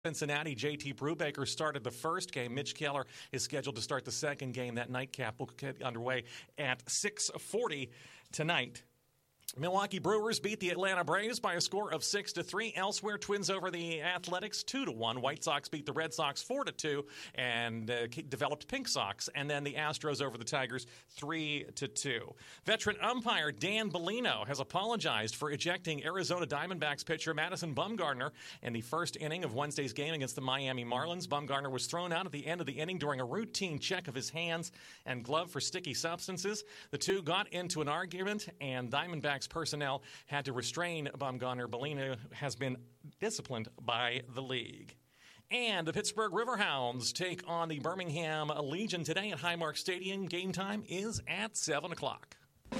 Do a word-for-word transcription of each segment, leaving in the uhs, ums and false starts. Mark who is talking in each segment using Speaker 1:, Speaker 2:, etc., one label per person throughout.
Speaker 1: Cincinnati, J T Brubaker started the first game. Mitch Keller is scheduled to start the second game. That nightcap will get underway at six forty tonight. Milwaukee Brewers beat the Atlanta Braves by a score of six to three. Elsewhere, Twins over the Athletics two to one. White Sox beat the Red Sox four to two and uh, developed Pink Sox. And then the Astros over the Tigers three to two. Veteran umpire Dan Bellino has apologized for ejecting Arizona Diamondbacks pitcher Madison Bumgarner in the first inning of Wednesday's game against the Miami Marlins. Bumgarner was thrown out at the end of the inning during a routine check of his hands and glove for sticky substances. The two got into an argument, and Diamondbacks personnel had to restrain Bumgarner. Bellino has been disciplined by the league. And the Pittsburgh Riverhounds take on the Birmingham Legion today at Highmark Stadium. Game time is at seven o'clock.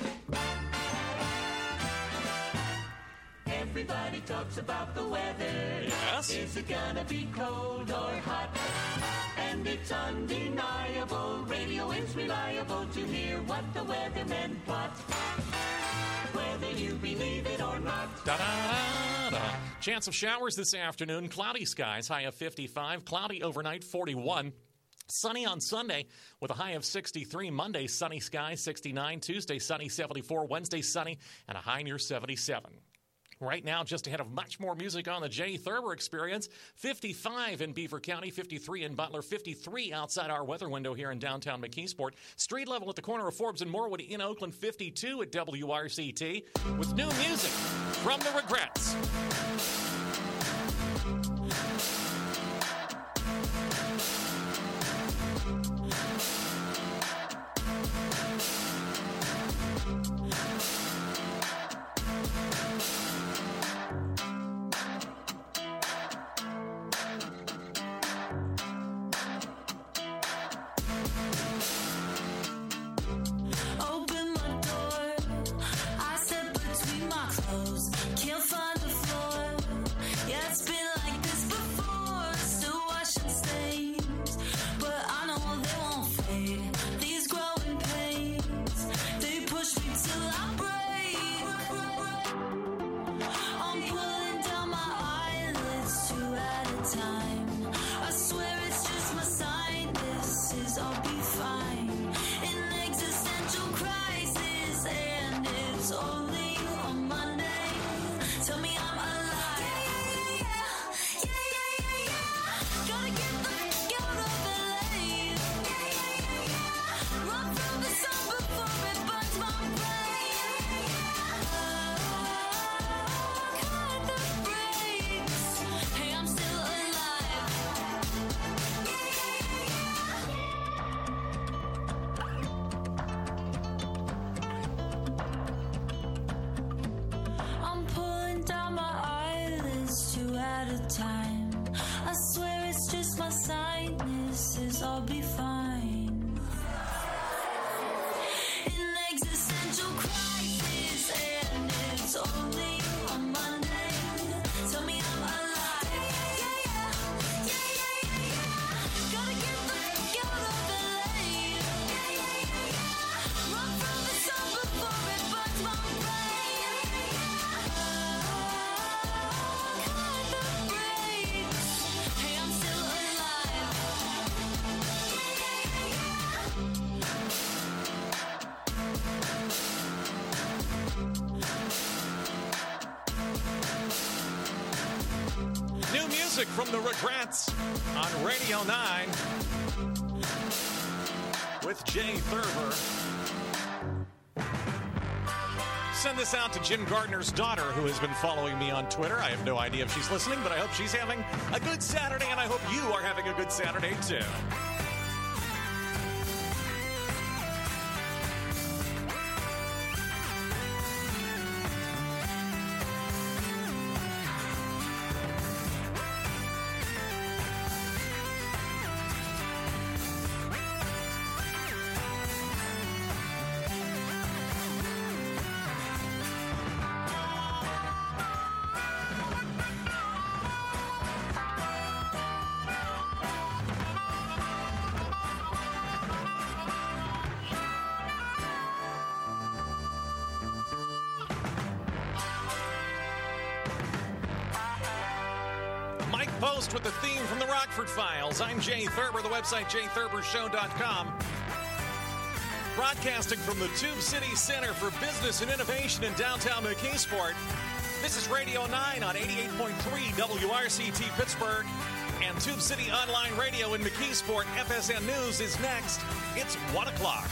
Speaker 2: Everybody talks about the weather.
Speaker 1: Yes.
Speaker 2: Is it gonna be cold or hot? And it's undeniable. Radio is reliable to hear what the weathermen plot. Whether you believe it or not.
Speaker 1: Da, da, da, da. Chance of showers this afternoon. Cloudy skies, high of fifty-five. Cloudy overnight, forty-one. Sunny on Sunday with a high of sixty-three. Monday, sunny skies, sixty-nine. Tuesday, sunny, seventy-four. Wednesday, sunny, and a high near seventy-seven. Right now, just ahead of much more music on the Jay Thurber Experience, fifty-five in Beaver County, fifty-three in Butler, fifty-three outside our weather window here in downtown McKeesport. Street level at the corner of Forbes and Morewood in Oakland, fifty-two at W R C T, with new music from The Regrets. From The Regrets on Radio nine with Jay Thurber. Send this out to Jim Gardner's daughter, who has been following me on Twitter. I have no idea if she's listening, but I hope she's having a good Saturday, and I hope you are having a good Saturday, too. Post with the theme from the Rockford Files. I'm Jay Thurber, the website jay thurber show dot com. Broadcasting from the Tube City Center for Business and Innovation in downtown McKeesport. This is Radio nine on eighty-eight point three W R C T Pittsburgh and Tube City Online Radio in McKeesport. F S N News is next. It's one o'clock.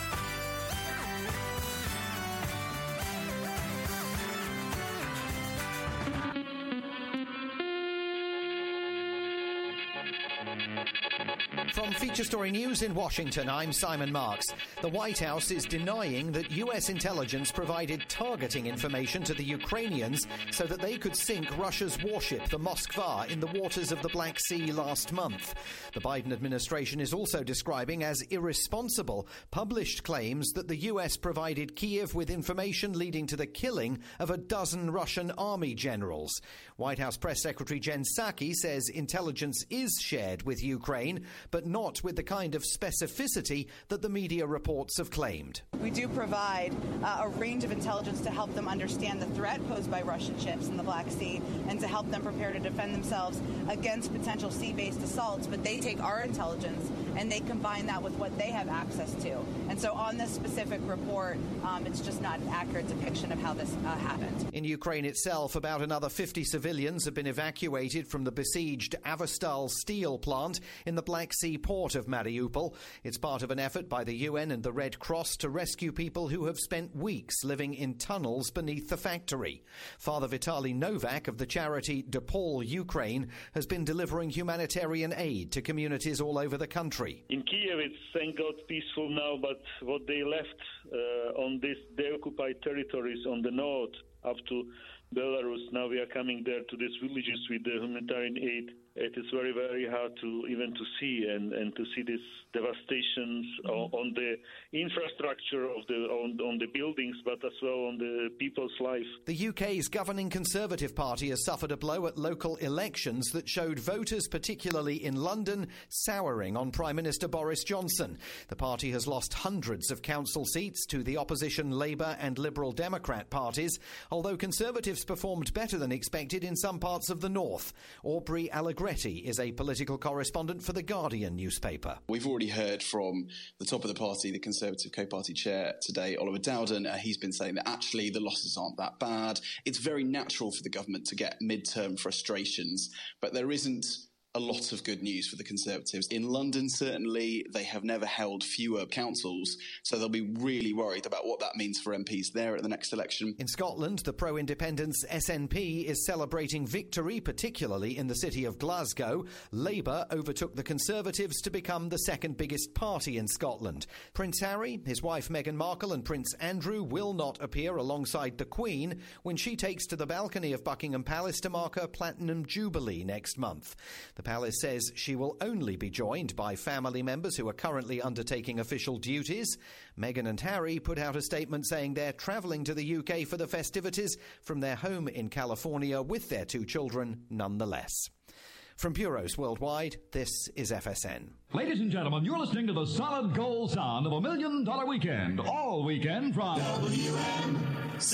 Speaker 3: From Feature Story News in Washington, I'm Simon Marks. The White House is denying that U S intelligence provided targeting information to the Ukrainians so that they could sink Russia's warship, the Moskva, in the waters of the Black Sea last month. The Biden administration is also describing as irresponsible published claims that the U S provided Kyiv with information leading to the killing of a dozen Russian army generals. White House Press Secretary Jen Psaki says intelligence is shared with Ukraine, but not with the kind of specificity that the media reports have claimed.
Speaker 4: We do provide uh, a range of intelligence to help them understand the threat posed by Russian ships in the Black Sea and to help them prepare to defend themselves against potential sea-based assaults. But they take our intelligence and they combine that with what they have access to. And so on this specific report, um, it's just not an accurate depiction of how this uh, happened.
Speaker 3: In Ukraine itself, about another fifty civilians have been evacuated from the besieged Avastal steel plant in the Black Sea port of Mariupol. It's part of an effort by the U N and the Red Cross to rescue people who have spent weeks living in tunnels beneath the factory. Father Vitaly Novak of the charity DePaul Ukraine has been delivering humanitarian aid to communities all over the country.
Speaker 5: In Kiev, it's thank God peaceful now, but what they left uh, on these de-occupied territories on the north up to Belarus, now we are coming there to these villages with the humanitarian aid. It is very, very hard to even to see and, and to see these devastations mm-hmm. on the infrastructure of the on, on the buildings, but as well on the people's life.
Speaker 3: The U K's governing Conservative Party has suffered a blow at local elections that showed voters, particularly in London, souring on Prime Minister Boris Johnson. The party has lost hundreds of council seats to the opposition Labour and Liberal Democrat parties, although Conservatives performed better than expected in some parts of the north. Aubrey Allegretti is a political correspondent for The Guardian newspaper.
Speaker 6: We've already heard from the top of the party, the Conservative co-party chair today, Oliver Dowden. Uh, he's been saying that actually the losses aren't that bad. It's very natural for the government to get midterm frustrations, but there isn't a lot of good news for the Conservatives. In London, certainly, they have never held fewer councils, so they'll be really worried about what that means for M Ps there at the next election.
Speaker 3: In Scotland, the pro-independence S N P is celebrating victory, particularly in the city of Glasgow. Labour overtook the Conservatives to become the second biggest party in Scotland. Prince Harry, his wife Meghan Markle and Prince Andrew will not appear alongside the Queen when she takes to the balcony of Buckingham Palace to mark her Platinum Jubilee next month. The palace says she will only be joined by family members who are currently undertaking official duties. Meghan and Harry put out a statement saying they're travelling to the U K for the festivities from their home in California with their two children nonetheless. From bureaus worldwide, this is F S N.
Speaker 7: Ladies and gentlemen, you're listening to the solid gold sound of a million dollar weekend. All weekend from
Speaker 2: W M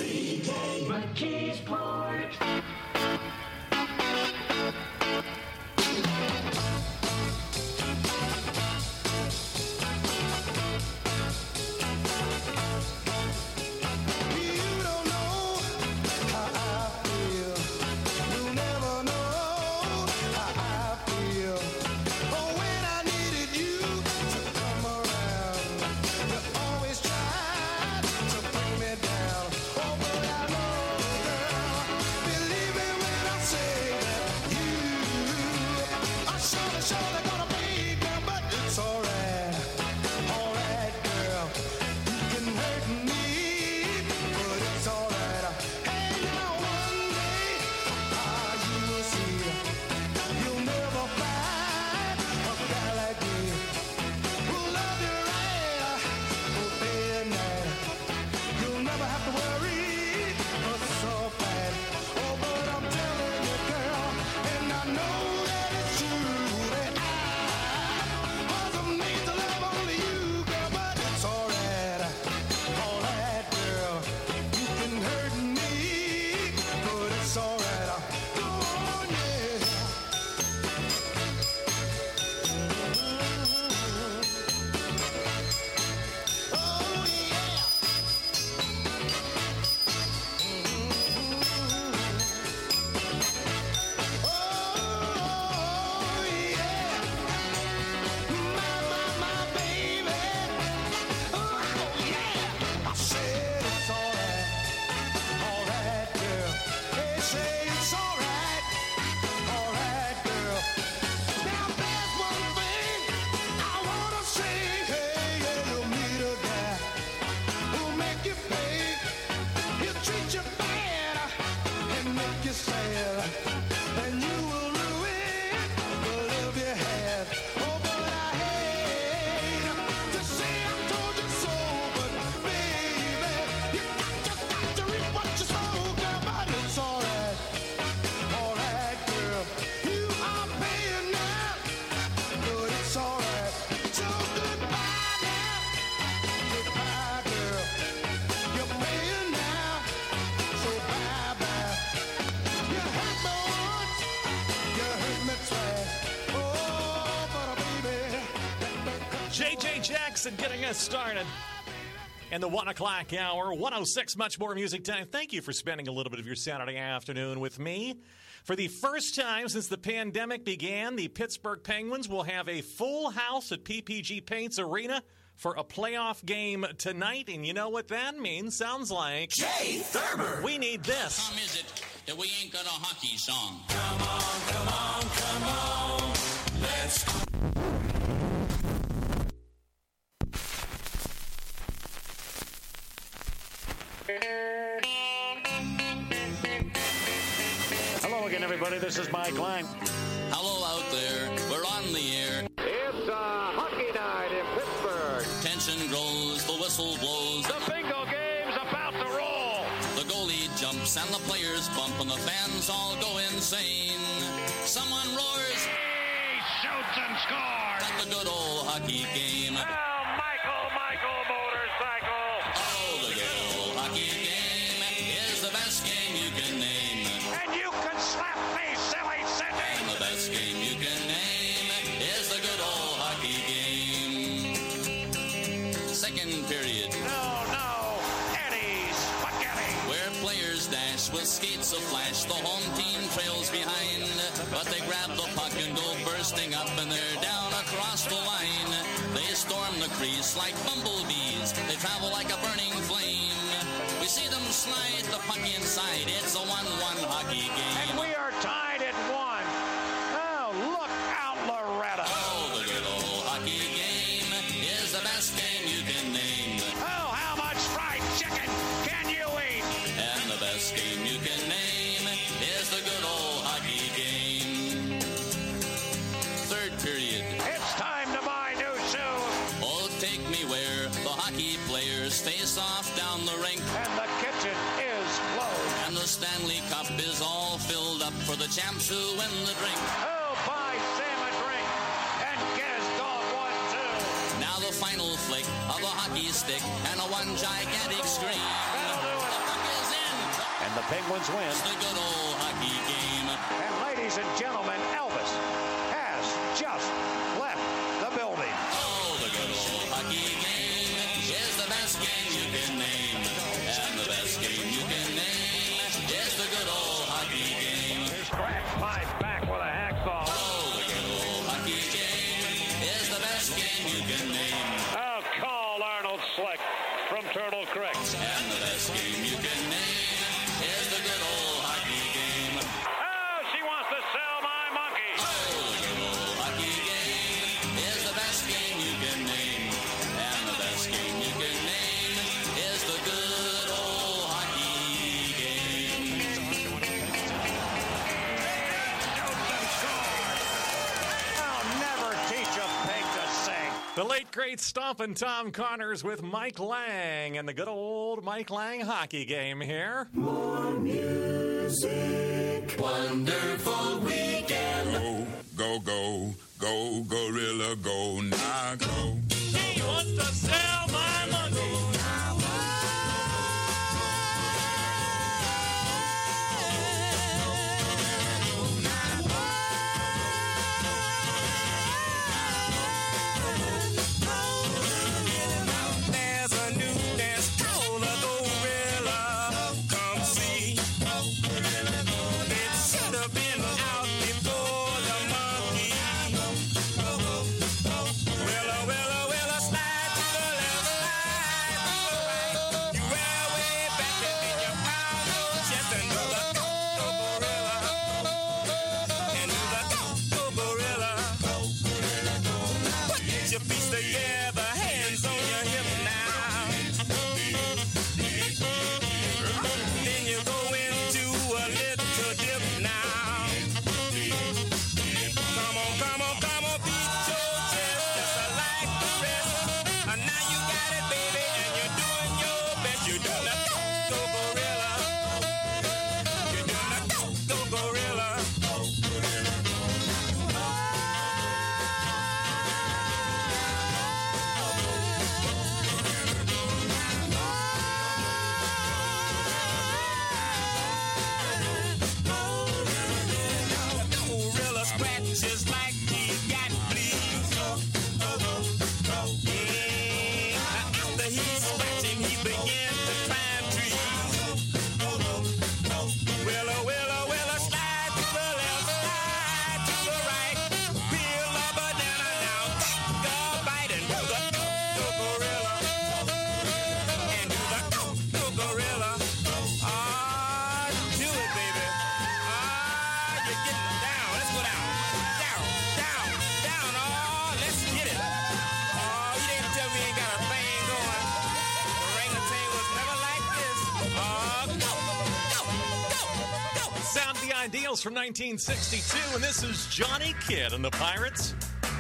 Speaker 2: C K McKeesport.
Speaker 8: Believe it.
Speaker 1: J J Jackson getting us started. In the one o'clock hour, one oh six, much more music time. Thank you for spending a little bit of your Saturday afternoon with me. For the first time since the pandemic began, the Pittsburgh Penguins will have a full house at P P G Paints Arena for a playoff game tonight. And you know what that means? Sounds like
Speaker 2: Jay Thurber.
Speaker 1: We need this.
Speaker 8: How come is it that we ain't got a hockey song?
Speaker 2: Come on, come on, come on. Let's go.
Speaker 9: Hello again, everybody. This is Mike Lang.
Speaker 8: Hello out there. We're on the air.
Speaker 9: It's a hockey night in Pittsburgh.
Speaker 8: Tension grows, the whistle blows.
Speaker 9: The bingo game's about to roll.
Speaker 8: The goalie jumps and the players bump and the fans all go insane. Someone roars.
Speaker 9: He shoots and scores.
Speaker 8: At the good old hockey game.
Speaker 9: Oh, Michael, Michael Motorcycle.
Speaker 8: Oh, the good old hockey game is the best game you can name.
Speaker 9: And you can slap me, silly Sydney.
Speaker 8: And the best game you can name is the good old hockey game. Second period.
Speaker 9: No, no, Eddie Spaghetti.
Speaker 8: Where players dash with skates aflash, the home team trails behind. But they grab the puck and go bursting up, and they're down across the line. They storm the crease like bumblebees. They travel like a burning flame. We see them slide the puck inside. It's a one one hockey game.
Speaker 9: And we are tied at one. Oh, look out, Loretta.
Speaker 8: Oh, the good old hockey game is the best game you can name.
Speaker 9: Oh, how much fried chicken can you eat?
Speaker 8: And the best game you can name is the good old hockey game. Third period.
Speaker 9: It's time to buy new shoes.
Speaker 8: Oh, take me where the hockey players face off down the rink.
Speaker 9: And the kitchen is closed.
Speaker 8: And the Stanley Cup is all filled up for the champs who win the drink.
Speaker 9: Oh, buy Sam a drink and get his dog one too.
Speaker 8: Now the final flick of a hockey stick and a one gigantic scream. The puck is in.
Speaker 9: And the Penguins win.
Speaker 8: It's the good old hockey game.
Speaker 9: And ladies and gentlemen, Elvis has just left the building.
Speaker 8: Oh, the good old hockey game is the best game you can name. And the best game you can name is the good old hockey game.
Speaker 9: Scratch my back with a hacksaw.
Speaker 8: Oh, the good old hockey game is the best game you can name.
Speaker 9: Oh, call Arnold Slick from Turtle Creek.
Speaker 8: And the best game you can name is the good old hockey game.
Speaker 9: Oh, she wants to sell my monkey.
Speaker 8: Oh, the good old hockey game is the best game you can name. And the best game you can name is the good old hockey game.
Speaker 9: I'll never teach a pig to sing.
Speaker 1: The late, great Stompin' Tom Connors with Mike Lang and the good old Mike Lang hockey game here.
Speaker 2: More music. Wonderful weekend.
Speaker 10: Go, go, go, gorilla, go, now go.
Speaker 1: He wants to sell my monkey.
Speaker 10: There's a new dance called a gorilla. Come see. It should have been out before the monkey. Willa, willa, willa, slide to the left, slide to the right. You wear way back and then you pound your chest and do the go gorilla. And do the go gorilla. Put your feet together, hands on your hip now. Then you go into a little dip now. Come on, come on, come on, beat your chest just like the rest. And now you got it, baby, and you're doing your best. You're doing the go gorilla. You're doing the go gorilla. Gorilla scratches like he got fleas.
Speaker 1: Ideals from nineteen sixty-two, and this is Johnny Kidd and the Pirates.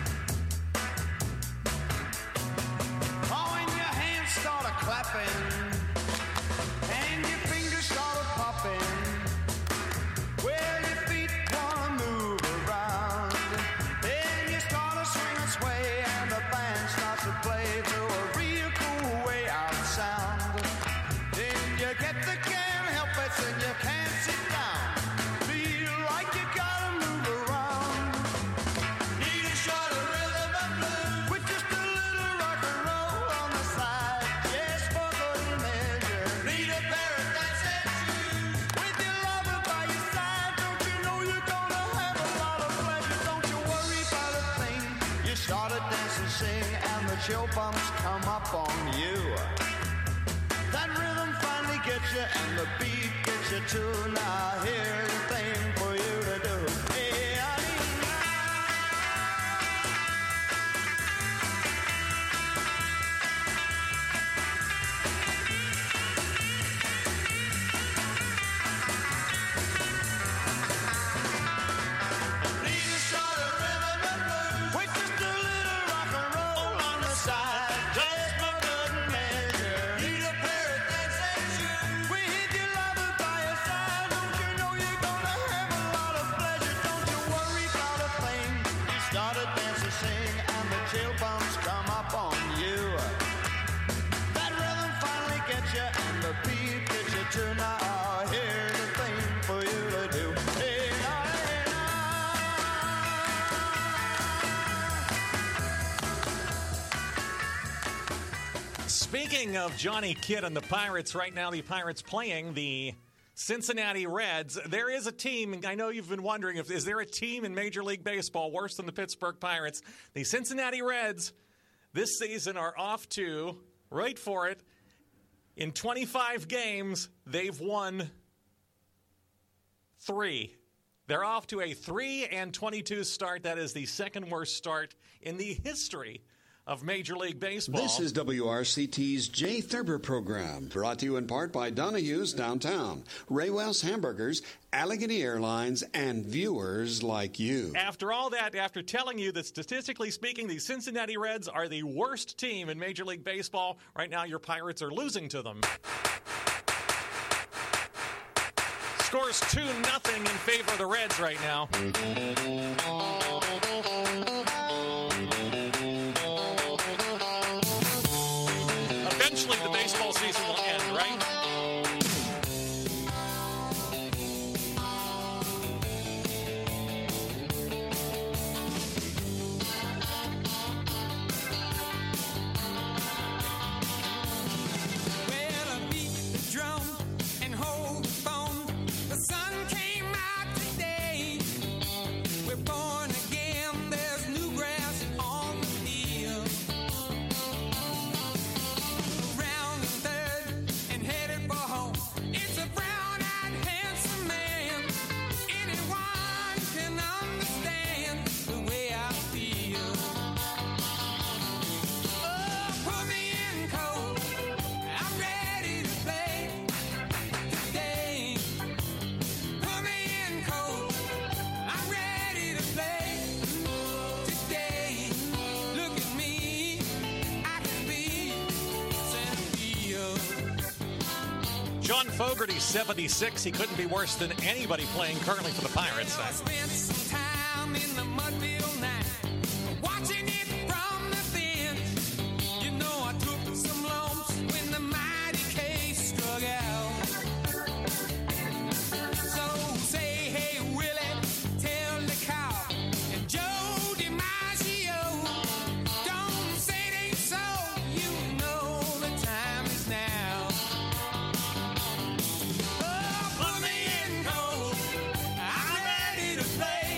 Speaker 11: Oh, when your hands started clapping and your fingers started popping, well, your feet wanna move around, then you start to swing and sway, and the band starts to play to a real cool way out sound. Then you get the can't help it, and you can't sit down. Feel like you gotta move around. Need a shot of rhythm and blues with just a little rock and roll on the side. Yes, for good measure. Need a pair of dancing shoes with your lover by your side. Don't you know you're gonna have a lot of pleasure? Don't you worry about a thing. You start to dance and sing, and the chill bumps come up on you. That rhythm finally gets you, and the beat gets you too. Now here's the thing for you to do. Hey, need a shot of rhythm and blues with just a little rock and roll on the side. Just for good measure. Need a pair of dancing shoes with your lover by your side. Don't you know you're gonna have a lot of pleasure? Don't you worry about a thing. You start to dance and sing, and the chill bumps come up on you. That rhythm finally gets you, and the beat gets you too. Now here's the thing for you to do. Hey, now, hey,
Speaker 1: Speaking of Johnny Kidd and the Pirates, right now the Pirates playing the Cincinnati Reds. There is a team, and I know you've been wondering, if is there a team in Major League Baseball worse than the Pittsburgh Pirates? The Cincinnati Reds this season are off to, wait for it, in twenty-five games, they've won three. They're off to a three and twenty-two start. That is the second worst start in the history of Major League Baseball.
Speaker 12: This is W R C T's Jay Thurber program, brought to you in part by Donahue's Downtown, Ray Wells Hamburgers, Allegheny Airlines, and viewers like you.
Speaker 1: After all that, after telling you that statistically speaking, the Cincinnati Reds are the worst team in Major League Baseball, right now your Pirates are losing to them. Scores two nothing in favor of the Reds right now. Eventually the baseball season will end, right?
Speaker 10: Well, I beat the drum and hold the phone. The sun came out today. We're born again. There's new grass on the field. Around the third and headed for home. It's a brown-eyed, handsome man. Anyone can understand the way I feel. Oh, put me in cold. I'm ready to play today. Put me in cold. I'm ready to play today. Look at me. I can be Center Field.
Speaker 1: John Fogerty, seventy-six. He couldn't be worse than anybody playing currently for the Pirates.
Speaker 10: I spent some time in the Mudville night, watching it from the bench. You know I took some lumps when the mighty case struck out. So say, hey, Willie, tell the cow, and Joe DiMaggio, don't say it ain't so. You know the time is now. Oh, put me in cold. I'm ready to play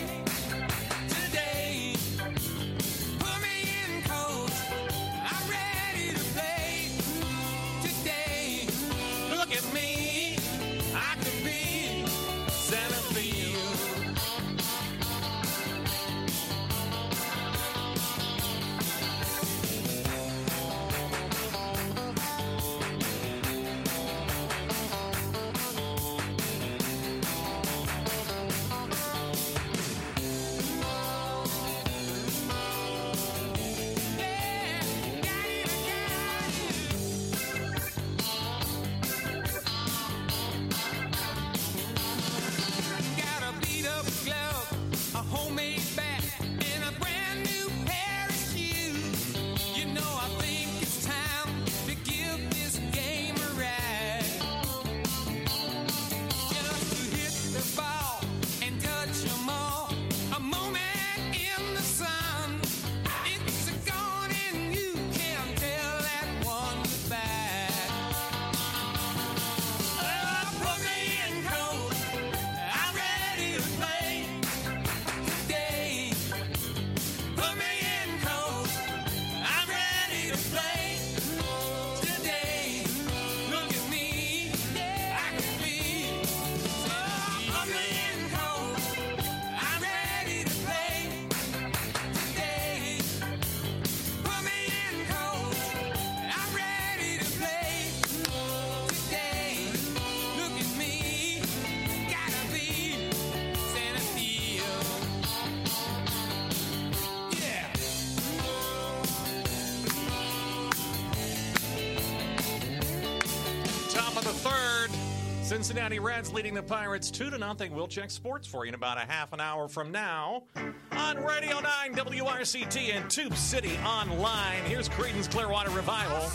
Speaker 1: Cincinnati Reds leading the Pirates two to nothing. We'll check sports for you in about a half an hour from now on Radio nine W R C T and Tube City Online. Here's Creedence Clearwater Revival.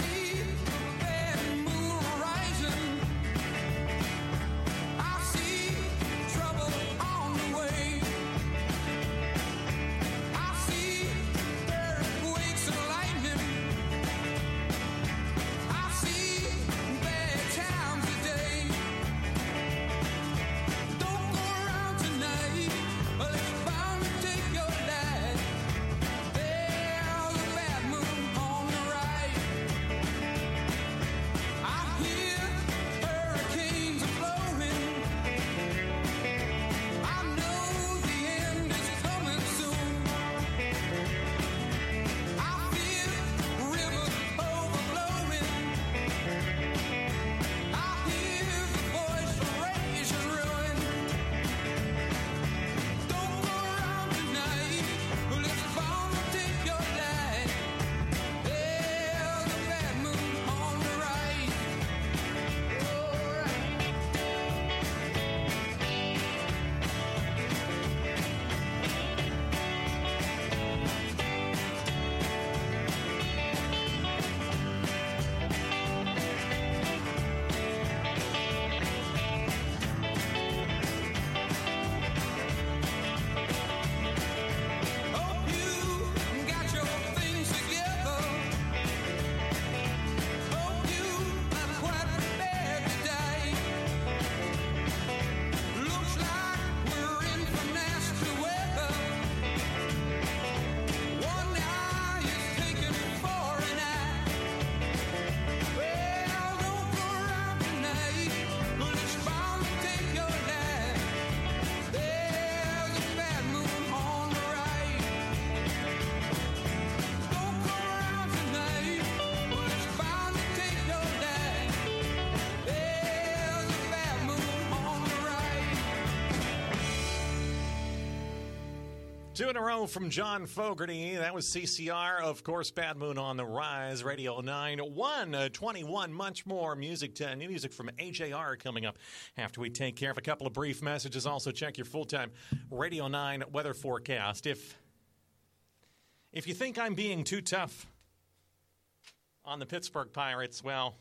Speaker 1: Two in a row from John Fogerty. That was C C R. Of course, Bad Moon on the Rise. Radio nine, one twenty-one. Much more music to new music from A J R coming up after we take care of a couple of brief messages. Also, check your full-time Radio nine weather forecast. If, if you think I'm being too tough on the Pittsburgh Pirates, well,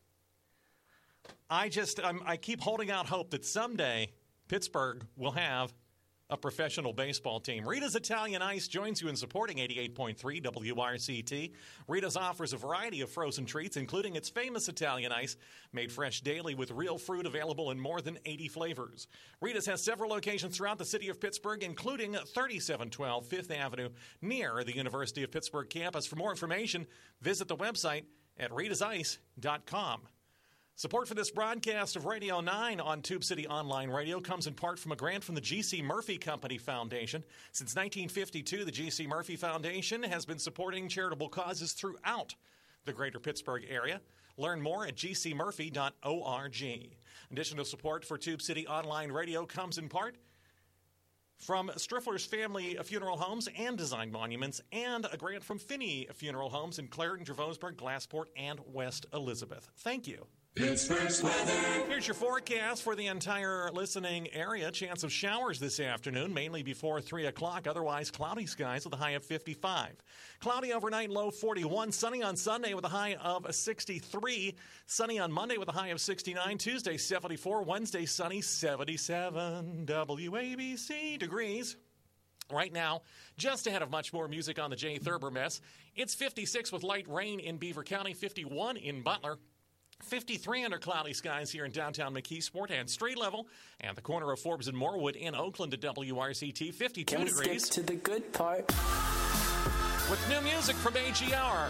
Speaker 1: I just I'm, I keep holding out hope that someday Pittsburgh will have a professional baseball team. Rita's Italian Ice joins you in supporting eighty-eight point three W R C T. Rita's offers a variety of frozen treats, including its famous Italian Ice, made fresh daily with real fruit, available in more than eighty flavors. Rita's has several locations throughout the city of Pittsburgh, including thirty-seven twelve Fifth Avenue near the University of Pittsburgh campus. For more information, visit the website at ritas ice dot com. Support for this broadcast of Radio nine on Tube City Online Radio comes in part from a grant from the G C. Murphy Company Foundation. Since nineteen fifty-two, the G C. Murphy Foundation has been supporting charitable causes throughout the greater Pittsburgh area. Learn more at g c murphy dot org. Additional support for Tube City Online Radio comes in part from Striffler's Family Funeral Homes and Design Monuments, and a grant from Finney Funeral Homes in Clarendon, Dravosburg, Glassport, and West Elizabeth. Thank you.
Speaker 2: Pittsburgh's weather.
Speaker 1: Here's your forecast for the entire listening area. Chance of showers this afternoon, mainly before three o'clock. Otherwise, cloudy skies with a high of fifty-five. Cloudy overnight, low forty-one. Sunny on Sunday with a high of sixty-three. Sunny on Monday with a high of sixty-nine. Tuesday, seventy-four. Wednesday, sunny, seventy-seven. W A B C degrees. Right now, just ahead of much more music on the Jay Thurber Mess, it's fifty-six with light rain in Beaver County, fifty-one in Butler. fifty-three under cloudy skies here in downtown McKeesport and street level, and the corner of Forbes and Morewood in Oakland at W R C T, fifty-two
Speaker 13: Can we
Speaker 1: degrees.
Speaker 13: skip to the good part?
Speaker 1: With new music from A G R.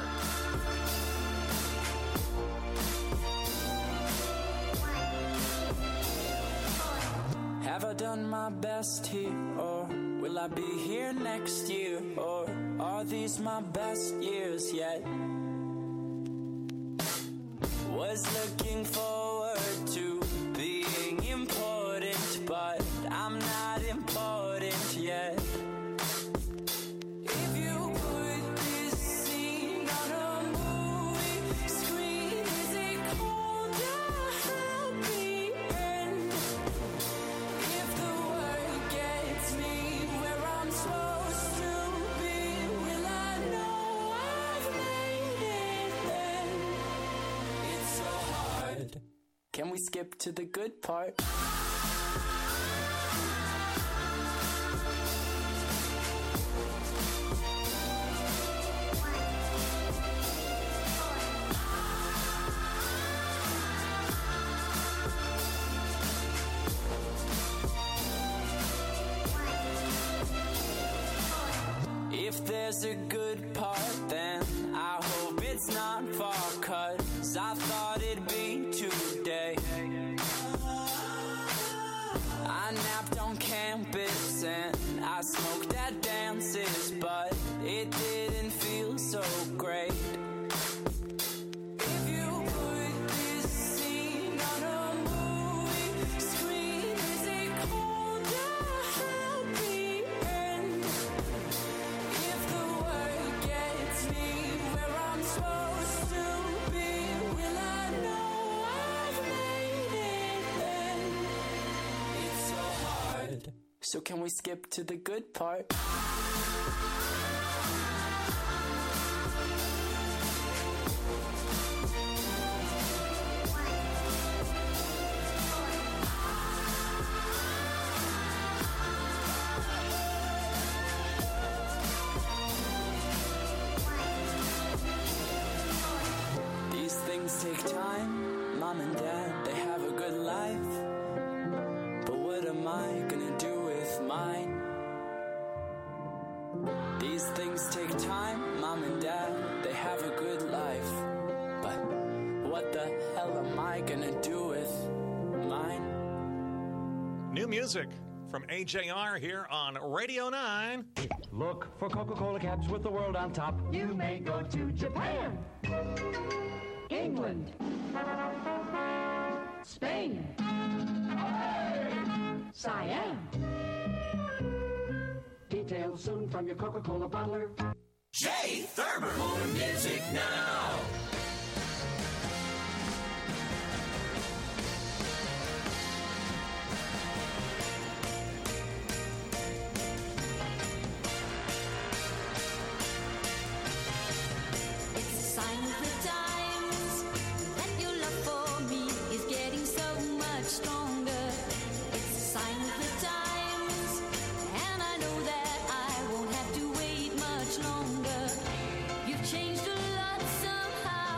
Speaker 13: Have I done my best here, or will I be here next year, or are these my best years yet? Was looking forward to being important, but I'm not important yet. If you put this scene on a movie screen, is it called a happy can we skip to the good part? If there's a good part, then I hope it's not far cut, 'cause I thought it'd be today. I napped on campus and I smoked at dances, but it didn't feel so great. If you put this scene on a movie screen, is it called a happy end? If the word gets me where I'm supposed to be, will I know I've made it then? It's so hard. So can we skip to the good part? These things take time, Mom and Dad, they have a good life. But what am I gonna do with mine? These things take time, Mom and Dad, they have a good life. But what the hell am I gonna do with mine?
Speaker 1: New music from A J R here on Radio nine.
Speaker 14: Look for Coca-Cola caps with the world on top.
Speaker 15: You may go to Japan, England, Spain, Siam. Details soon from your Coca-Cola bottler.
Speaker 2: Jay Thurber. More music now.
Speaker 16: It's a sign of the times that your love for me is getting so much stronger. It's a sign of the times, and I know that I won't have to wait much longer. You've changed a lot somehow.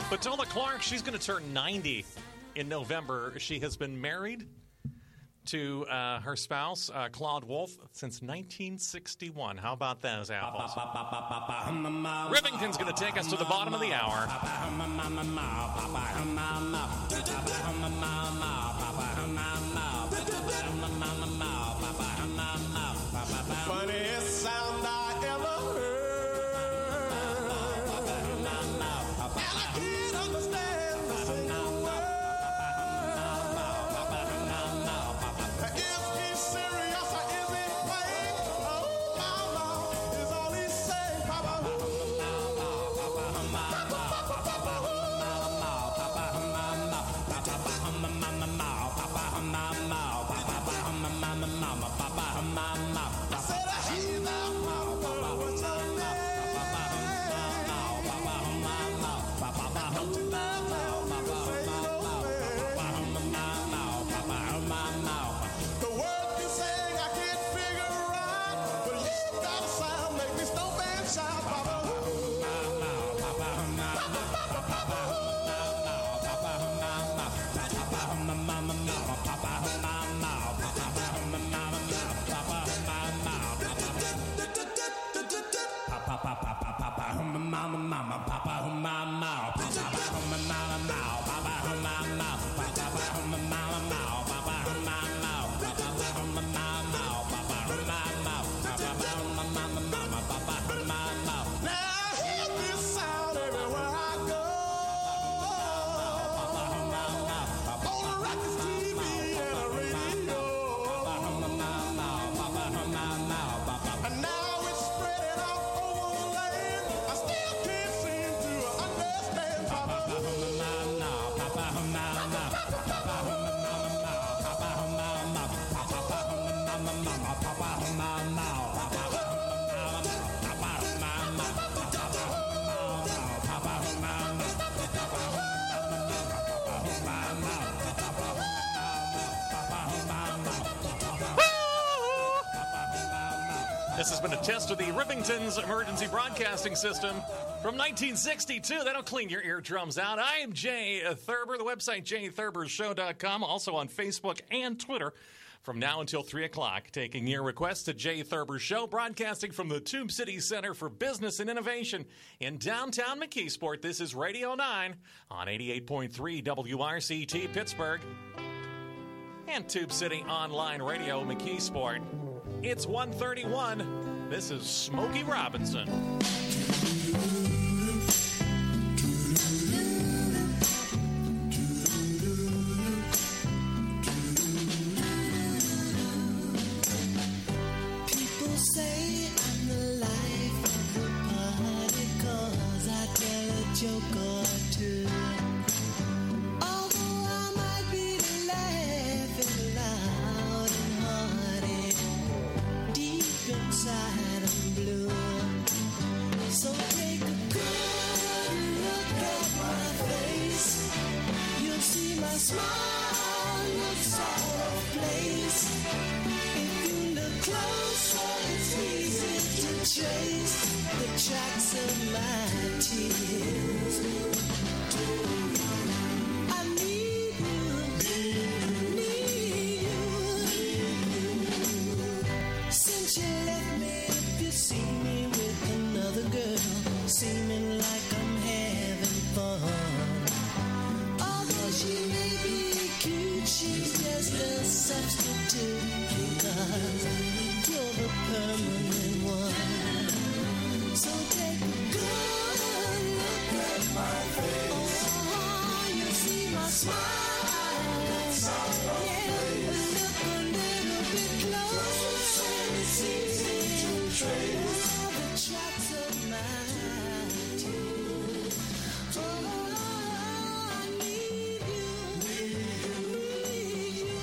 Speaker 1: Batola Clark, she's going to turn ninety in November. She has been married to uh, her spouse, uh, Claude Wolfe, since nineteen sixty-one. How about those apples? Rivington's going to take us to the bottom of the hour.
Speaker 10: Funniest sound I ever heard. And I can't understand a single word. Is he serious or is he playing? Oh, mama, is all he's saying, Papa. I said he's out. What's your name? Don't you dare tell me to say no way. The words you sing I can't figure out, but you got a sound make me stomp and shout, Papa. Now I hear this sound everywhere I go. On the records, T V, and the radio. And now it's spreading all over the land. I still can't seem to understand, Papa.
Speaker 1: This has been a test of the Rivington's emergency broadcasting system from nineteen sixty-two. That'll clean your eardrums out. I am Jay Thurber. The website, jay thurber show dot com. Also on Facebook and Twitter from now until three o'clock. Taking your requests to Jay Thurber Show, broadcasting from the Tube City Center for Business and Innovation in downtown McKeesport. This is Radio nine on eighty-eight point three W R C T Pittsburgh and Tube City Online Radio McKeesport. It's one thirty-one. This is Smokey Robinson.
Speaker 17: People say I'm the life of the party 'cause I tell a joke or two. Although I might be laughing loud and hearty, deep inside I'm blue. So take a good look at my face. You'll see my smile looks out of place. If you look closer, it's easy to trace the tracks of my tears. I need you, need you. Since you left me, if you see me with another girl, seeming like I'm having fun. Although she may be cute, she's just a substitute because you're the permanent one. So take a good look at my face. Oh, you see my smile. Yeah, look a little bit closer and it's easy to trace the tracks of my tears. Oh, I need you, need you.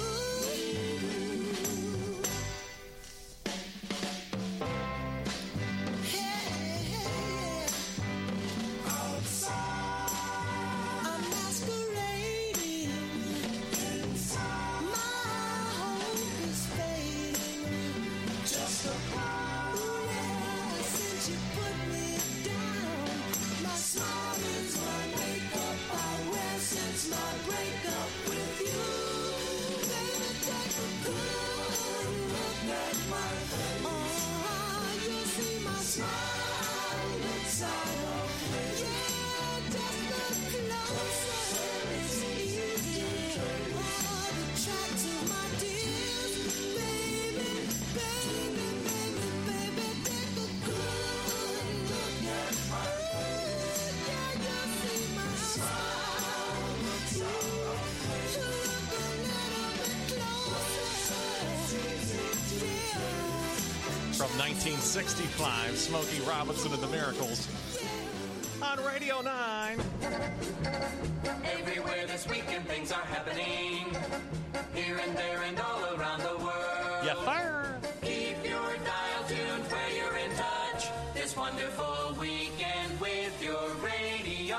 Speaker 17: Hey, outside, I'm masquerading. Inside, my hope is fading. Just a part. Yeah, since you put me down, my smile is my makeup
Speaker 1: from nineteen sixty-five, Smokey Robinson and the Miracles. On Radio nine.
Speaker 2: Everywhere this weekend things are happening. Here and there and all around the world.
Speaker 1: Yeah, fire.
Speaker 2: Keep your dial tuned where you're in touch. This wonderful weekend with your radio.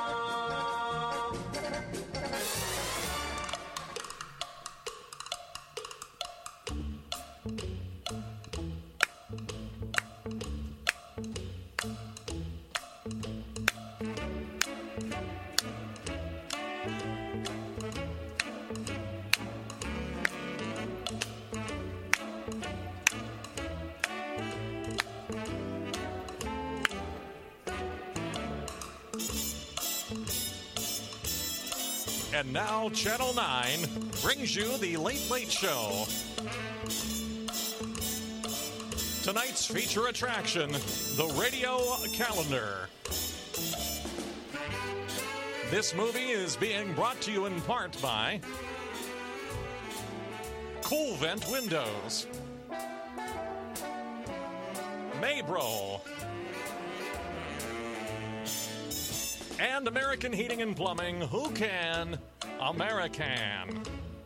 Speaker 1: And now Channel nine brings you the Late Late Show. Tonight's feature attraction, the radio calendar. This movie is being brought to you in part by Cool Vent Windows, Maybro, and American Heating and Plumbing. Who can? American.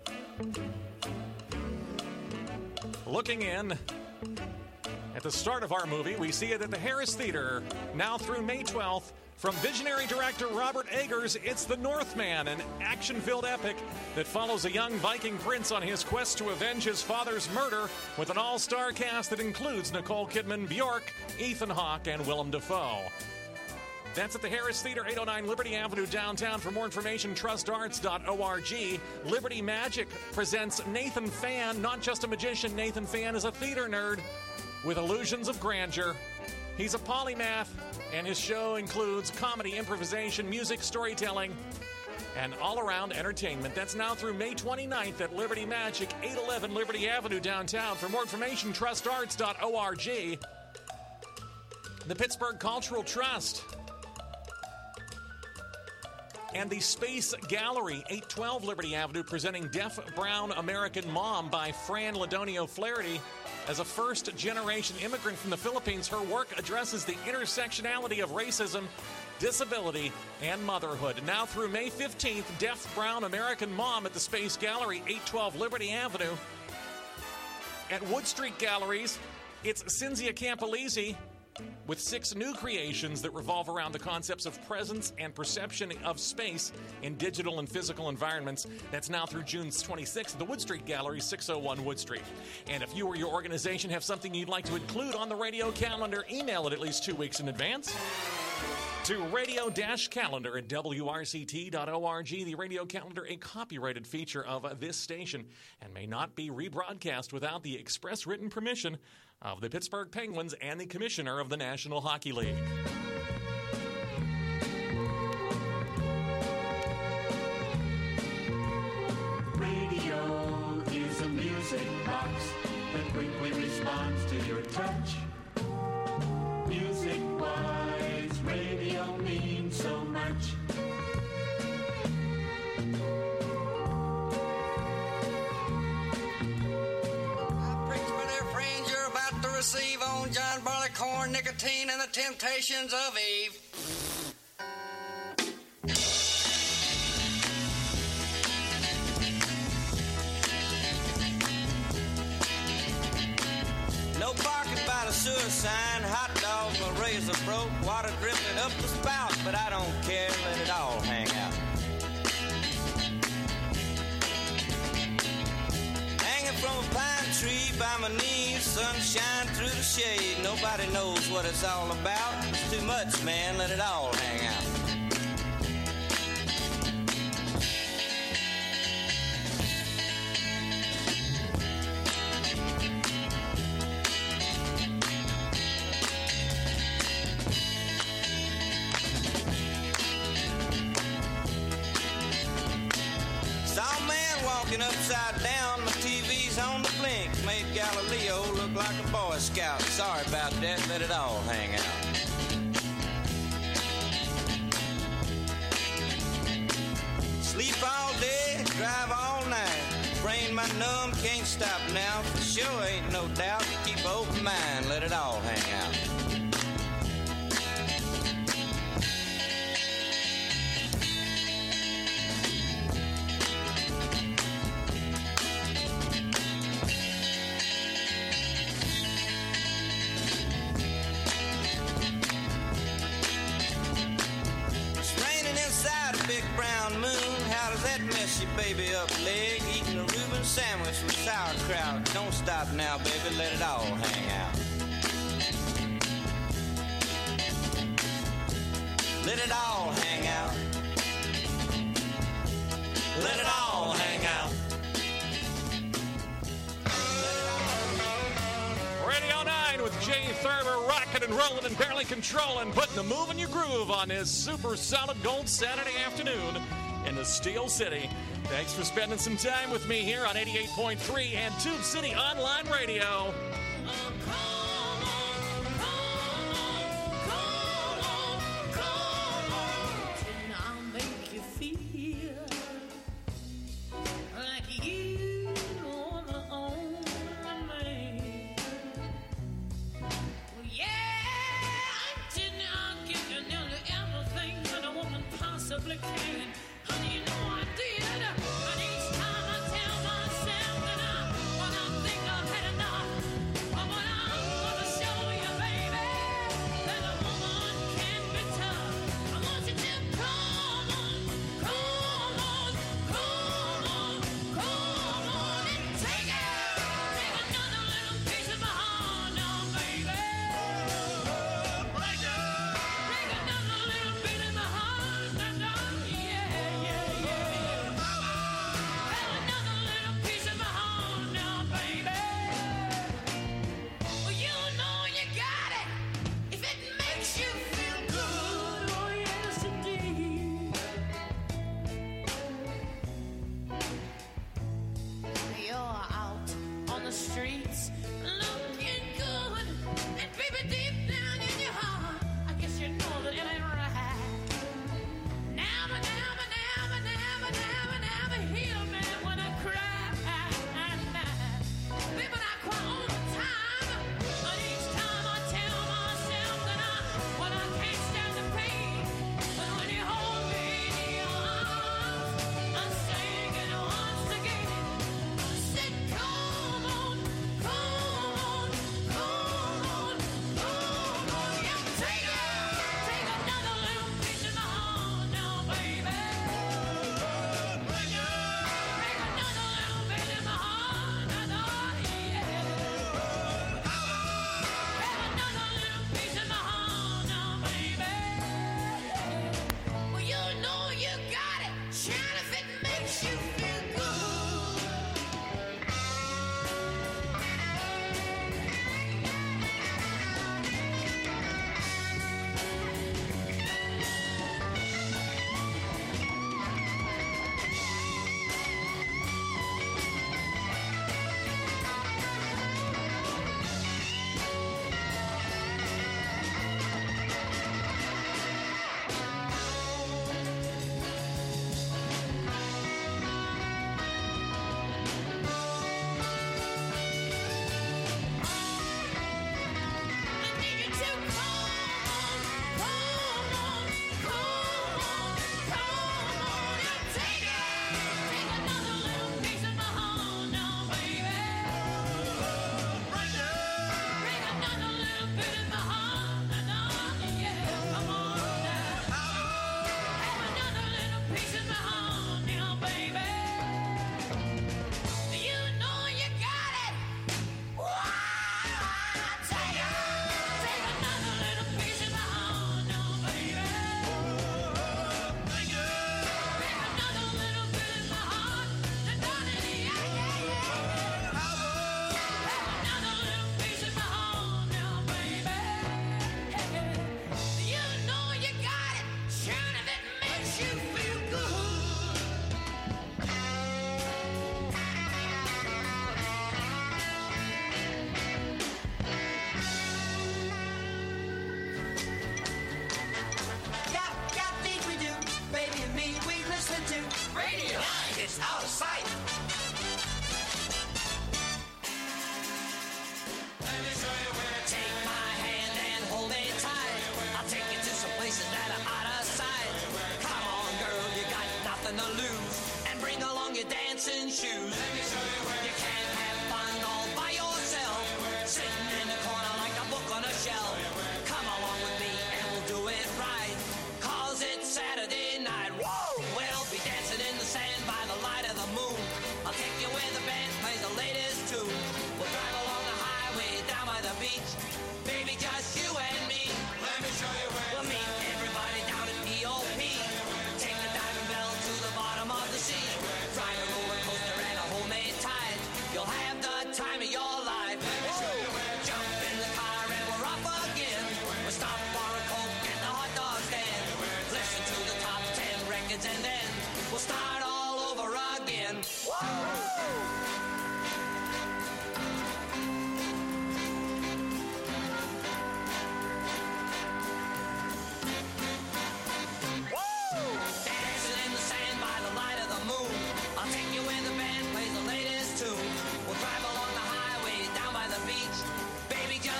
Speaker 1: Looking in at the start of our movie, we see it at the Harris Theater, now through May twelfth. From visionary director Robert Eggers, it's The Northman, an action-filled epic that follows a young Viking prince on his quest to avenge his father's murder with an all-star cast that includes Nicole Kidman, Bjork, Ethan Hawke, and Willem Dafoe. That's at the Harris Theater, eight oh nine Liberty Avenue, downtown. For more information, trust arts dot org. Liberty Magic presents Nathan Fan. Not just a magician, Nathan Fan is a theater nerd with illusions of grandeur. He's a polymath, and his show includes comedy, improvisation, music, storytelling, and all-around entertainment. That's now through May twenty-ninth at Liberty Magic, eight eleven Liberty Avenue, downtown. For more information, trust arts dot org. The Pittsburgh Cultural Trust and the Space Gallery, eight twelve Liberty Avenue, presenting Deaf Brown American Mom by Fran Ladonio Flaherty. As a first-generation immigrant from the Philippines, her work addresses the intersectionality of racism, disability, and motherhood. Now through May fifteenth, Deaf Brown American Mom at the Space Gallery, eight twelve Liberty Avenue. At Wood Street Galleries, it's Cinzia Campolese with six new creations that revolve around the concepts of presence and perception of space in digital and physical environments. That's now through June twenty-sixth at the Wood Street Gallery, six oh one Wood Street. And if you or your organization have something you'd like to include on the radio calendar, email it at least two weeks in advance to radio-calendar at W R C T dot org. The radio calendar, a copyrighted feature of this station, and may not be rebroadcast without the express written permission of the Pittsburgh Penguins and the Commissioner of the National Hockey League.
Speaker 2: Radio is a music box that quickly responds to your touch. Music-wise, radio means so much.
Speaker 18: Receive on John Barleycorn, nicotine, and the temptations of Eve. No barking by the sewer sign, hot dogs, my razor broke, water dripping up the spout, but I don't care, let it all hang out. From a pine tree by my knees, sunshine through the shade. Nobody knows what it's all about. It's too much, man, let it all hang out. Saw a man walking upside down, my T V's on the blink, made Galileo look like a Boy Scout. Sorry about that, let it all hang out. Sleep all day, drive all night. Brain my numb, can't stop now. For sure ain't no doubt, keep an open mind, Fix your baby up leg, eating a Reuben sandwich with sauerkraut. Don't stop now, baby, let it all hang out. Let it all hang out. Let it all hang out.
Speaker 1: Radio nine with Jay Thurber, rocking and rolling and barely controlling, putting the move in your groove on this super solid gold Saturday afternoon in the Steel City. Thanks for spending some time with me here on eighty-eight point three and Tube City Online Radio.
Speaker 13: Honey, you know I did. But each time I tell myself that I, when I think I've had enough, but when I'm gonna show you, baby, that a woman can be tough. I want you to come on, come on, come on, come on and take it. Take another little piece of my heart now, baby. Take another little bit of my heart now. Streets looking good, and baby, deep down in your heart, I guess you know that it ain't right. Never, never, never, never, never, never hear me when I cry. Baby, I cry all the time, but each time I tell myself that I, when I can't stand the pain, but when you hold me in your arms, I'm saying it once again. I said, come on.
Speaker 2: It's out of sight. Let me show you where. Take my hand and hold it tight. I'll take you to some places that are out of sight. Come on, girl, you got nothing to lose. And bring along your dancing shoes. Let me show you where. You can't have fun all by yourself. Sitting in the corner like a book on a shelf. Come along with me and we'll do it right. Cause it's Saturday night. Whoa! We'll be dancing in the sand by the light.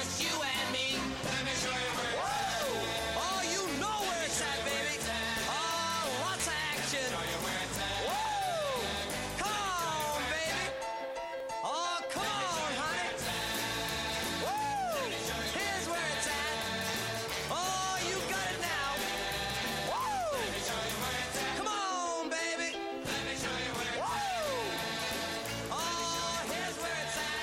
Speaker 18: just you and me. Let me show you where it's at. Oh, you know where it's at, baby. Oh, lots of action. Show you where it's at. Woo! Come on, baby. Oh, come on, honey. Woo! Here's where it's at. Oh, you got it now. Woo! Come on, baby. Let me show you where it's at. Oh, here's where it's at.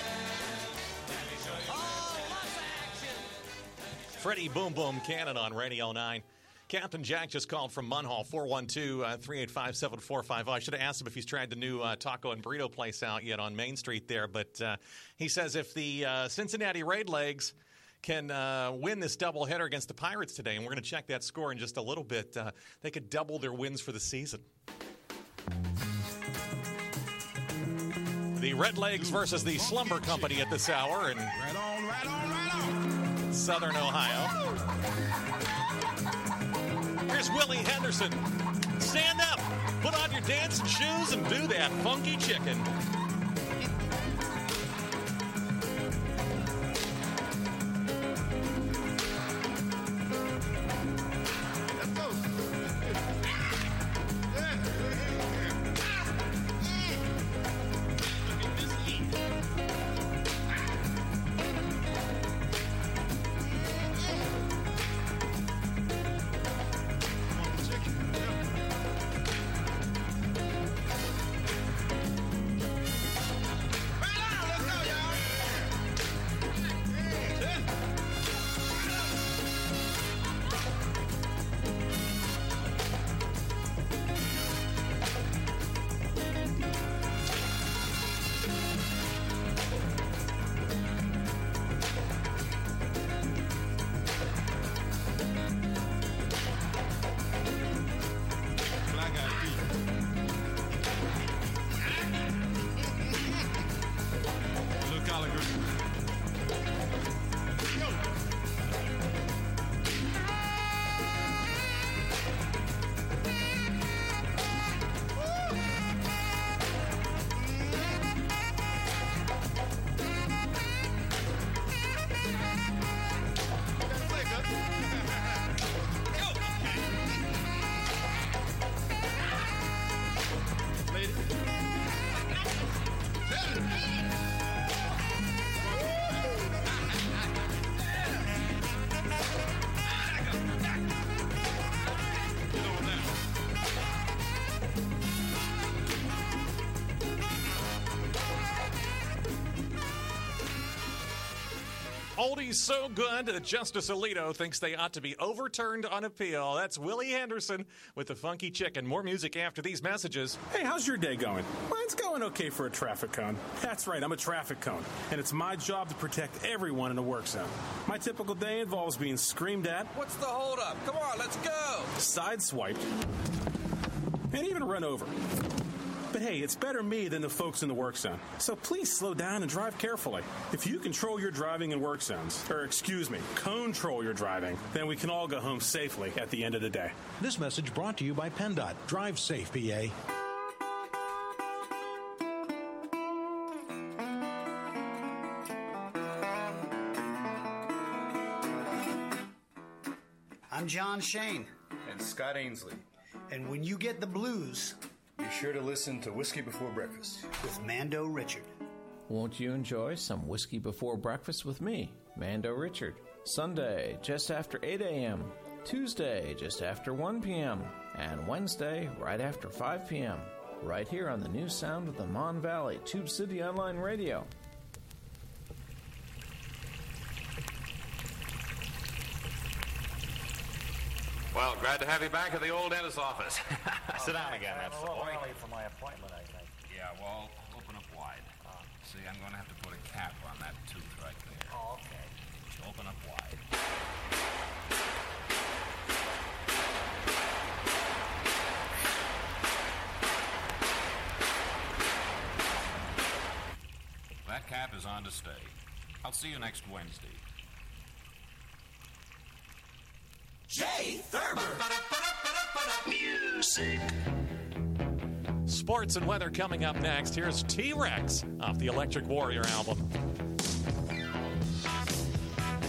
Speaker 18: Oh, lots of action.
Speaker 1: Freddie Boom Boom Cannon on Radio nine. Captain Jack just called from Munhall, four one two, three eight five, seven four five zero. I should have asked him if he's tried the new uh, taco and burrito place out yet on Main Street there. But uh, he says if the uh, Cincinnati Red Legs can uh, win this doubleheader against the Pirates today, and we're going to check that score in just a little bit, uh, they could double their wins for the season. The Red Legs versus the Slumber Company at this hour in
Speaker 10: Right on, right on, right on.
Speaker 1: Southern Ohio. Here's Willie Henderson. Stand up, put on your dancing shoes, and do that funky chicken. Oldies so good that Justice Alito thinks they ought to be overturned on appeal. That's Willie Henderson with the funky chicken. More music after these messages.
Speaker 19: Hey, how's your day going? Mine's going okay for a traffic cone. That's right, I'm a traffic cone, and it's my job to protect everyone in a work zone. My typical day involves being screamed at.
Speaker 18: What's the holdup? Come on, let's go.
Speaker 19: Sideswiped, and even run over. But hey, it's better me than the folks in the work zone. So please slow down and drive carefully. If you control your driving in work zones, or excuse me, control your driving, then we can all go home safely at the end of the day.
Speaker 20: This message brought to you by PennDOT. Drive safe, P A.
Speaker 21: I'm John Shane.
Speaker 22: And Scott Ainsley.
Speaker 21: And when you get the blues,
Speaker 22: be sure to listen to Whiskey Before Breakfast
Speaker 21: with Mando Richard.
Speaker 23: Won't you enjoy some Whiskey Before Breakfast with me, Mando Richard? Sunday, just after eight a.m., Tuesday, just after one p.m., and Wednesday, right after five p.m., right here on the new sound of the Mon Valley Tube City Online Radio.
Speaker 24: Well, glad to have you back at the old dentist's office. Sit down again, that's
Speaker 25: I'm a little
Speaker 24: all.
Speaker 25: early for my appointment, I think.
Speaker 24: Yeah, well, open up wide. See, I'm going to have to put a cap on that tooth right there.
Speaker 25: Oh, okay.
Speaker 24: Open up wide. That cap is on to stay. I'll see you next Wednesday.
Speaker 2: Jay Thurber.
Speaker 1: Music. Sports and weather coming up next. Here's T-Rex off the Electric Warrior album.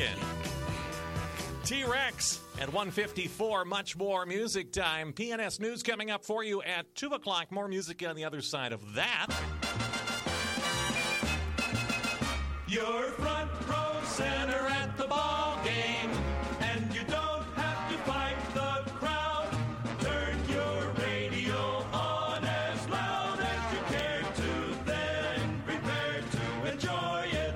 Speaker 1: weekend. T-Rex at one fifty-four, much more music time. P N S News coming up for you at two o'clock. More music on the other side of that.
Speaker 2: You're front row center at the ball game, and you don't have to fight the crowd. Turn your radio on as loud as you care to, then prepare to enjoy it.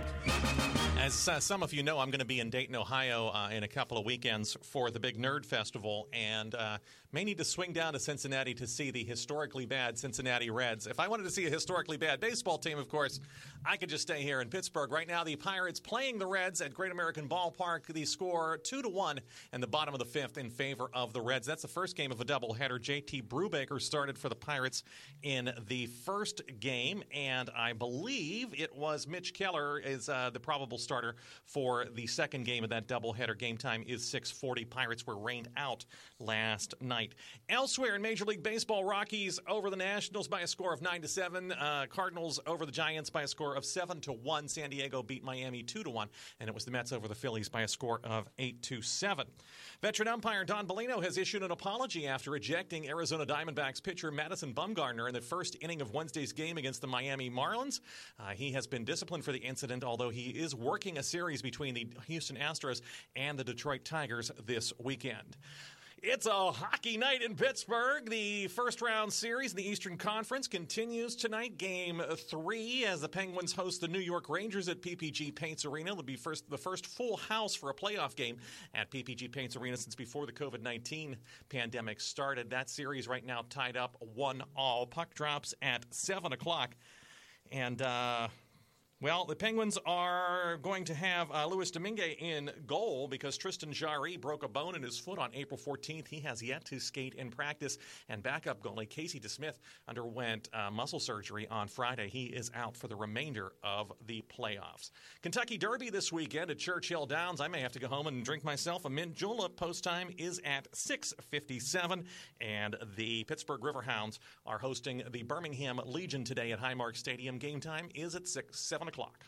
Speaker 1: As uh, some of you know, I'm going to be in Dayton, Ohio uh, in a couple of weekends for the big Nerd Festival, and uh, may need to swing down to Cincinnati to see the historically bad Cincinnati Reds. If I wanted to see a historically bad baseball team, of course, I could just stay here in Pittsburgh. Right now, the Pirates playing the Reds at Great American Ballpark. The score two to one in the bottom of the fifth in favor of the Reds. That's the first game of a doubleheader. J T Brubaker started for the Pirates in the first game, and I believe it was Mitch Keller is uh, the probable starter for the second game of that doubleheader. Game time is six forty. Pirates were rained out last night. Elsewhere in Major League Baseball, Rockies over the Nationals by a score of nine to seven. Uh, Cardinals over the Giants by a score of seven to one. San Diego beat Miami two to one, and it was the Mets over the Phillies by a score of eight to seven. Veteran umpire Don Bellino has issued an apology after ejecting Arizona Diamondbacks pitcher Madison Bumgarner in the first inning of Wednesday's game against the Miami Marlins. Uh, he has been disciplined for the incident, although he is working a series between the Houston Astros and the Detroit Tigers this weekend. It's a hockey night in Pittsburgh. The first-round series in the Eastern Conference continues tonight. Game three as the Penguins host the New York Rangers at P P G Paints Arena. It'll be first, the first full house for a playoff game at P P G Paints Arena since before the covid nineteen pandemic started. That series right now tied up one all. Puck drops at seven o'clock. And, uh... Well, the Penguins are going to have uh, Louis Domingue in goal because Tristan Jarry broke a bone in his foot on April fourteenth. He has yet to skate in practice. And backup goalie Casey DeSmith underwent uh, muscle surgery on Friday. He is out for the remainder of the playoffs. Kentucky Derby this weekend at Churchill Downs. I may have to go home and drink myself a mint julep. Post time is at six fifty-seven. And the Pittsburgh Riverhounds are hosting the Birmingham Legion today at Highmark Stadium. Game time is at six, seven o'clock.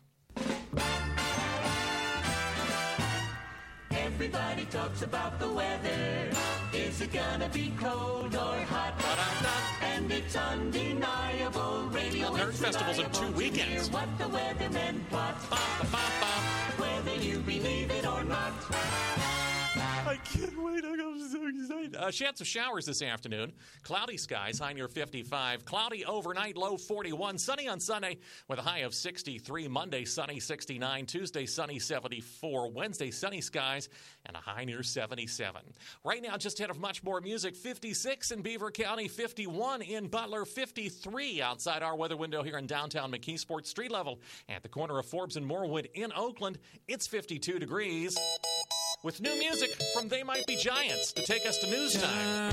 Speaker 2: Everybody talks about the weather. Is it gonna be cold or hot? And it's undeniable. Radio
Speaker 1: Nerd
Speaker 2: is
Speaker 1: Festival's in
Speaker 2: reliable
Speaker 1: two
Speaker 2: to
Speaker 1: weekends.
Speaker 2: hear what the weathermen plot. Whether you believe it or not.
Speaker 1: I can't wait. I'm so excited. Uh, chance of showers this afternoon. Cloudy skies, high near fifty-five. Cloudy overnight, low forty-one. Sunny on Sunday with a high of sixty-three. Monday, sunny, sixty-nine. Tuesday, sunny, seventy-four. Wednesday, sunny skies and a high near seventy-seven. Right now, just ahead of much more music, fifty-six in Beaver County, fifty-one in Butler, fifty-three outside our weather window here in downtown McKeesport. Street level at the corner of Forbes and Moorwood in Oakland, it's fifty-two degrees. With new music from They Might Be Giants to take us to news time.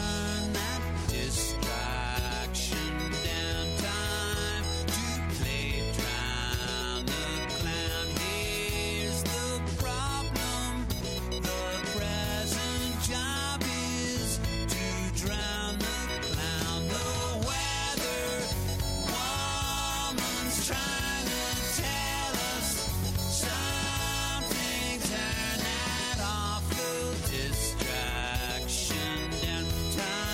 Speaker 18: Distraction down time to play drown the clown. Here's the problem. The present job is to drown the clown. The weather woman's trying to tell us something. Turn that off. The distraction down time.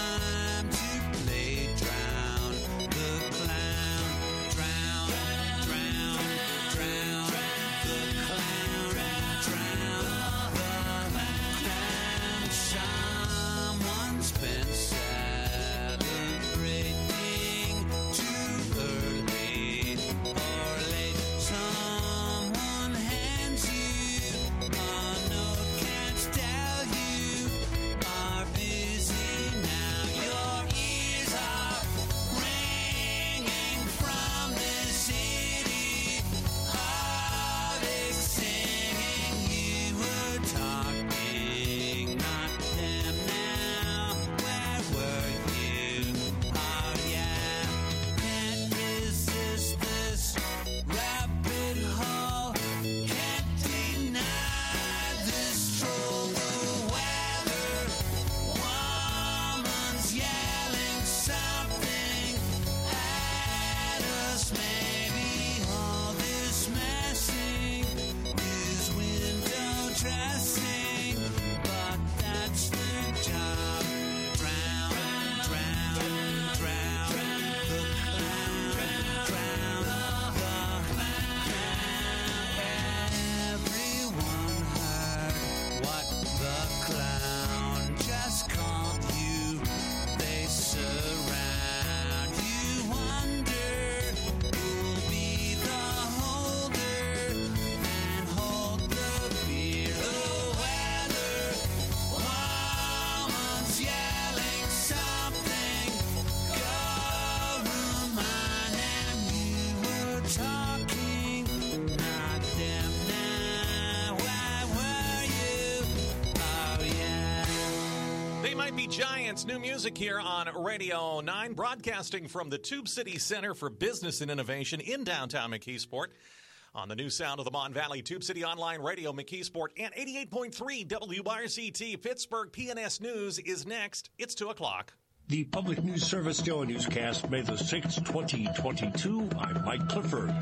Speaker 1: Sleepy Giants, new music here on Radio nine, broadcasting from the Tube City Center for Business and Innovation in downtown McKeesport. On the new sound of the Mon Valley Tube City Online Radio, McKeesport, and eighty-eight point three W R C T Pittsburgh. P N S News is next. It's two o'clock.
Speaker 3: The Public News Service Daily Newscast, May the sixth, twenty twenty-two. I'm Mike Clifford.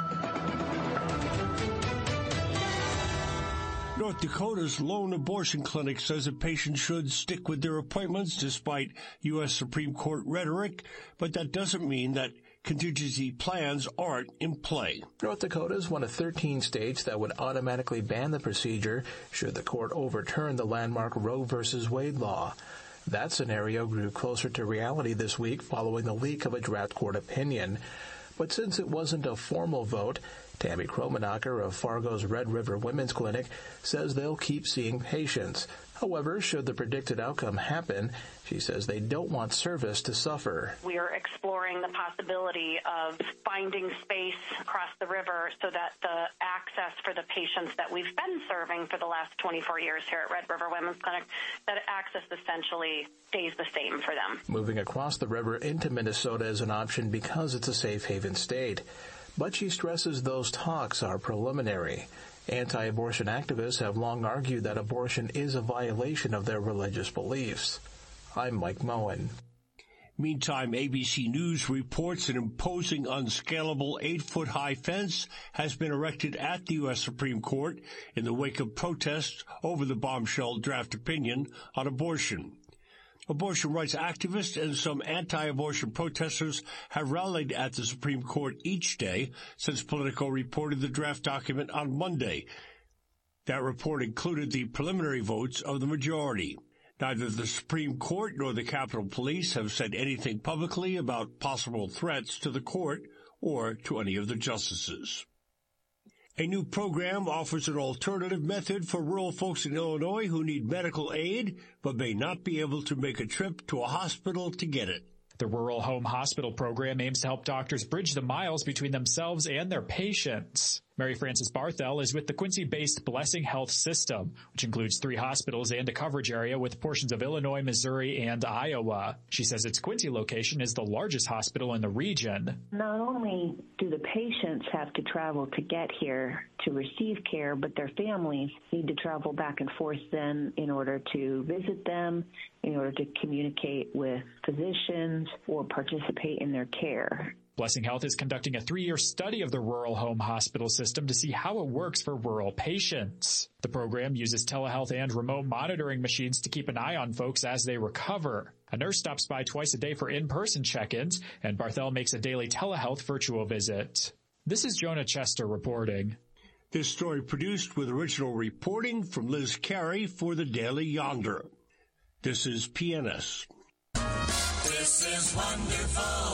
Speaker 3: North Dakota's lone abortion clinic says that patients should stick with their appointments despite U S Supreme Court rhetoric, but that doesn't mean that contingency plans aren't in play.
Speaker 4: North Dakota is one of thirteen states that would automatically ban the procedure should the court overturn the landmark Roe versus Wade law. That scenario grew closer to reality this week following the leak of a draft court opinion. But since it wasn't a formal vote, Tammy Kromenacher of Fargo's Red River Women's Clinic says they'll keep seeing patients. However, should the predicted outcome happen, she says they don't want service to suffer.
Speaker 5: We are exploring the possibility of finding space across the river so that the access for the patients that we've been serving for the last twenty-four years here at Red River Women's Clinic, that access essentially stays the same for them.
Speaker 4: Moving across the river into Minnesota is an option because it's a safe haven state. But she stresses those talks are preliminary. Anti-abortion activists have long argued that abortion is a violation of their religious beliefs. I'm Mike Moen.
Speaker 3: Meantime, A B C News reports an imposing, unscalable eight-foot-high fence has been erected at the U S Supreme Court in the wake of protests over the bombshell draft opinion on abortion. Abortion rights activists and some anti-abortion protesters have rallied at the Supreme Court each day since Politico reported the draft document on Monday. That report included the preliminary votes of the majority. Neither the Supreme Court nor the Capitol Police have said anything publicly about possible threats to the court or to any of the justices. A new program offers an alternative method for rural folks in Illinois who need medical aid but may not be able to make a trip to a hospital to get it.
Speaker 6: The Rural Home Hospital program aims to help doctors bridge the miles between themselves and their patients. Mary Frances Barthel is with the Quincy-based Blessing Health System, which includes three hospitals and a coverage area with portions of Illinois, Missouri, and Iowa. She says its Quincy location is the largest hospital in the region.
Speaker 25: Not only do the patients have to travel to get here to receive care, but their families need to travel back and forth then in order to visit them, in order to communicate with physicians or participate in their care.
Speaker 6: Blessing Health is conducting a three-year study of the rural home hospital system to see how it works for rural patients. The program uses telehealth and remote monitoring machines to keep an eye on folks as they recover. A nurse stops by twice a day for in-person check-ins, and Barthel makes a daily telehealth virtual visit. This is Jonah Chester reporting.
Speaker 3: This story produced with original reporting from Liz Carey for the Daily Yonder. This is P N S.
Speaker 2: This is wonderful.